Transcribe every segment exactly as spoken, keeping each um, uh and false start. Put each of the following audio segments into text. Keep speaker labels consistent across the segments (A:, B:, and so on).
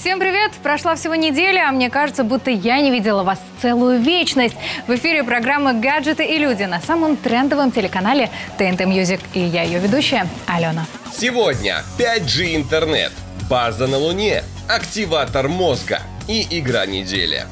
A: Всем привет! Прошла всего неделя, а мне кажется, будто я не видела вас целую вечность. В эфире программа «Гаджеты и люди» на самом трендовом телеканале тэ эн тэ Music. И я ее ведущая, Алена.
B: Сегодня пять джи интернет, база на Луне, активатор мозга и игра недели.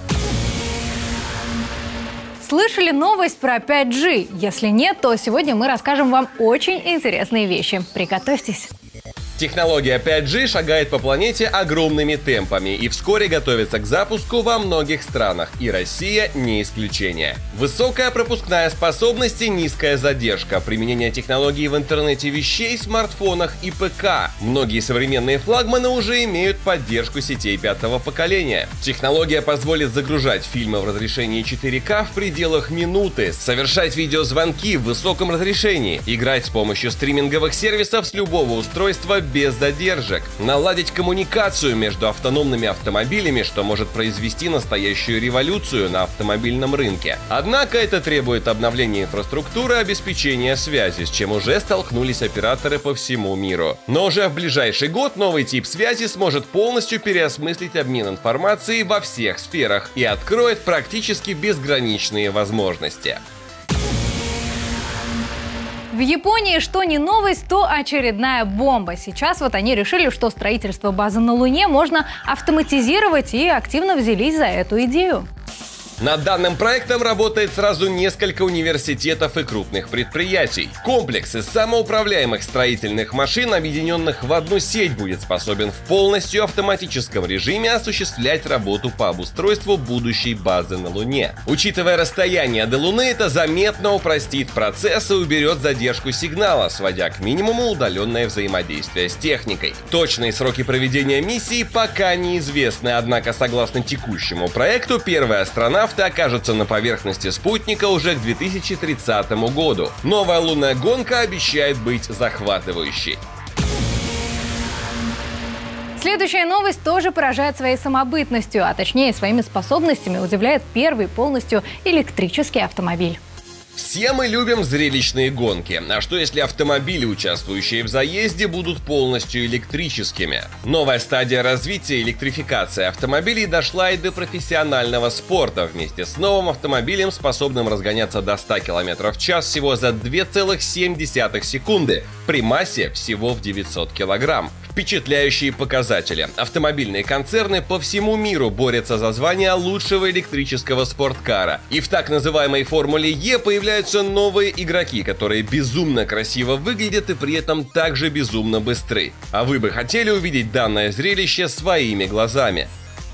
A: Слышали новость про пять джи? Если нет, то сегодня мы расскажем вам очень интересные вещи. Приготовьтесь!
B: Технология пять джи шагает по планете огромными темпами и вскоре готовится к запуску во многих странах, и Россия не исключение. Высокая пропускная способность и низкая задержка, применение технологий в интернете вещей, смартфонах и ПК. Многие современные флагманы уже имеют поддержку сетей пятого поколения. Технология позволит загружать фильмы в разрешении четыре ка в пределах минуты, совершать видеозвонки в высоком разрешении, играть с помощью стриминговых сервисов с любого устройства без задержек, наладить коммуникацию между автономными автомобилями, что может произвести настоящую революцию на автомобильном рынке. Однако это требует обновления инфраструктуры обеспечения связи, с чем уже столкнулись операторы по всему миру. Но уже в ближайший год новый тип связи сможет полностью переосмыслить обмен информацией во всех сферах и откроет практически безграничные возможности.
A: В Японии что не новость, то очередная бомба. Сейчас вот они решили, что строительство базы на Луне можно автоматизировать, и активно взялись за эту идею.
B: Над данным проектом работает сразу несколько университетов и крупных предприятий. Комплекс из самоуправляемых строительных машин, объединенных в одну сеть, будет способен в полностью автоматическом режиме осуществлять работу по обустройству будущей базы на Луне. Учитывая расстояние до Луны, это заметно упростит процесс и уберет задержку сигнала, сводя к минимуму удаленное взаимодействие с техникой. Точные сроки проведения миссии пока неизвестны, однако, согласно текущему проекту, первая астронавт окажется на поверхности спутника уже к две тысячи тридцатому году. Новая лунная гонка обещает быть захватывающей.
A: Следующая новость тоже поражает своей самобытностью, а точнее своими способностями удивляет первый полностью электрический автомобиль.
B: Все мы любим зрелищные гонки. А что если автомобили, участвующие в заезде, будут полностью электрическими? Новая стадия развития электрификации автомобилей дошла и до профессионального спорта вместе с новым автомобилем, способным разгоняться до ста километров в час всего за две целых семь десятых секунды при массе всего в девятьсот килограмм. Впечатляющие показатели. Автомобильные концерны по всему миру борются за звание лучшего электрического спорткара. И в так называемой Формуле Е появляются новые игроки, которые безумно красиво выглядят и при этом также безумно быстры. А вы бы хотели увидеть данное зрелище своими глазами?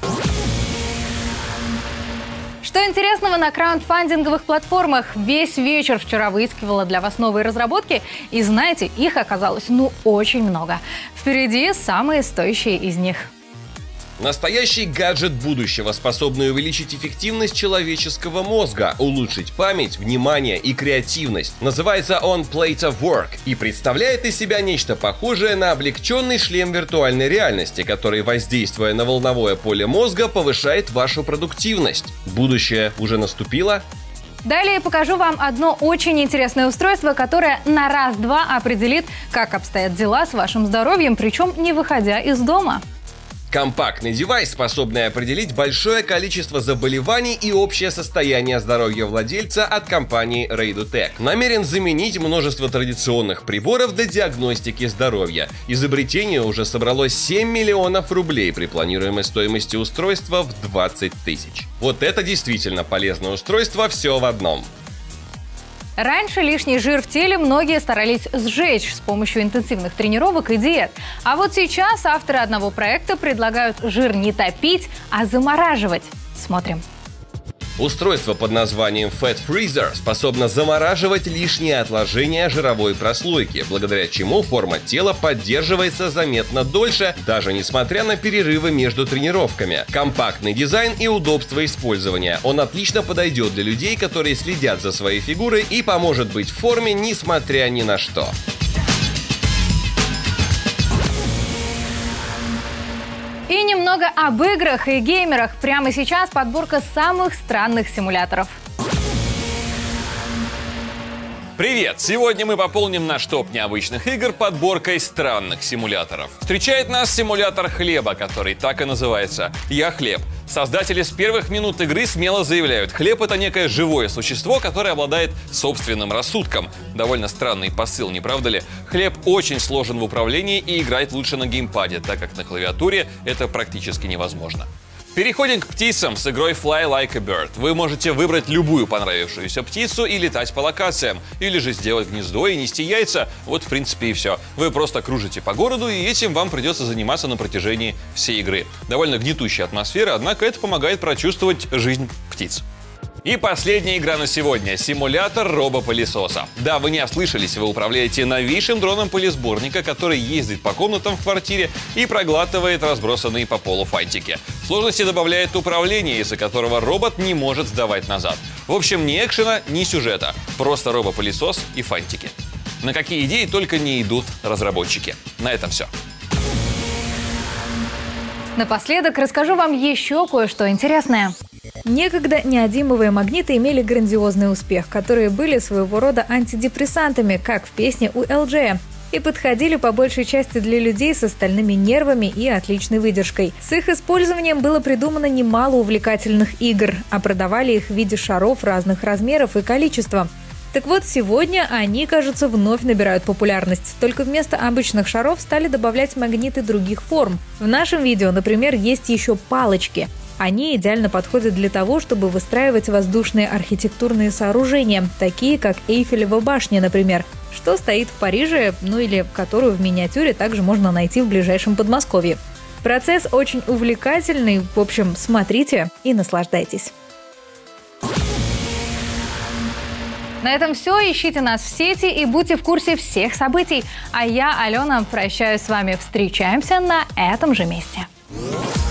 A: Что интересного на краундфандинговых платформах? Весь вечер вчера выискивала для вас новые разработки, и знаете, их оказалось ну очень много. Впереди самые стоящие из них.
B: Настоящий гаджет будущего, способный увеличить эффективность человеческого мозга, улучшить память, внимание и креативность. Называется он Plate of Work и представляет из себя нечто похожее на облегченный шлем виртуальной реальности, который, воздействуя на волновое поле мозга, повышает вашу продуктивность. Будущее уже наступило?
A: Далее покажу вам одно очень интересное устройство, которое на раз-два определит, как обстоят дела с вашим здоровьем, причем не выходя из дома.
B: Компактный девайс, способный определить большое количество заболеваний и общее состояние здоровья владельца от компании Radutech. Намерен заменить множество традиционных приборов для диагностики здоровья. Изобретение уже собрало семь миллионов рублей при планируемой стоимости устройства в двадцать тысяч. Вот это действительно полезное устройство, все в одном.
A: Раньше лишний жир в теле многие старались сжечь с помощью интенсивных тренировок и диет. А вот сейчас авторы одного проекта предлагают жир не топить, а замораживать. Смотрим.
B: Устройство под названием Fat Freezer способно замораживать лишние отложения жировой прослойки, благодаря чему форма тела поддерживается заметно дольше, даже несмотря на перерывы между тренировками. Компактный дизайн и удобство использования. Он отлично подойдет для людей, которые следят за своей фигурой, и поможет быть в форме, несмотря ни на что.
A: И немного об играх и геймерах. Прямо сейчас подборка самых странных симуляторов.
C: Привет! Сегодня мы пополним наш топ необычных игр подборкой странных симуляторов. Встречает нас симулятор хлеба, который так и называется «Я хлеб». Создатели с первых минут игры смело заявляют, хлеб — это некое живое существо, которое обладает собственным рассудком. Довольно странный посыл, не правда ли? Хлеб очень сложен в управлении и играть лучше на геймпаде, так как на клавиатуре это практически невозможно. Переходим к птицам с игрой Fly Like a Bird. Вы можете выбрать любую понравившуюся птицу и летать по локациям. Или же сделать гнездо и нести яйца. Вот, в принципе, и все. Вы просто кружите по городу, и этим вам придется заниматься на протяжении всей игры. Довольно гнетущая атмосфера, однако это помогает прочувствовать жизнь птиц. И последняя игра на сегодня – симулятор робопылесоса. Да, вы не ослышались, вы управляете новейшим дроном пылесборника, который ездит по комнатам в квартире и проглатывает разбросанные по полу фантики. Сложности добавляет управление, из-за которого робот не может сдавать назад. В общем, ни экшена, ни сюжета. Просто робопылесос и фантики. На какие идеи только не идут разработчики. На этом все.
A: Напоследок расскажу вам еще кое-что интересное.
D: Некогда неодимовые магниты имели грандиозный успех, которые были своего рода антидепрессантами, как в песне у эл джея, и подходили по большей части для людей с остальными нервами и отличной выдержкой. С их использованием было придумано немало увлекательных игр, а продавали их в виде шаров разных размеров и количества. Так вот, сегодня они, кажется, вновь набирают популярность. Только вместо обычных шаров стали добавлять магниты других форм. В нашем видео, например, есть еще палочки. Они идеально подходят для того, чтобы выстраивать воздушные архитектурные сооружения, такие как Эйфелева башня, например, что стоит в Париже, ну или которую в миниатюре также можно найти в ближайшем Подмосковье. Процесс очень увлекательный, в общем, смотрите и наслаждайтесь.
A: На этом все. Ищите нас в сети и будьте в курсе всех событий. А я, Алена, прощаюсь с вами. Встречаемся на этом же месте.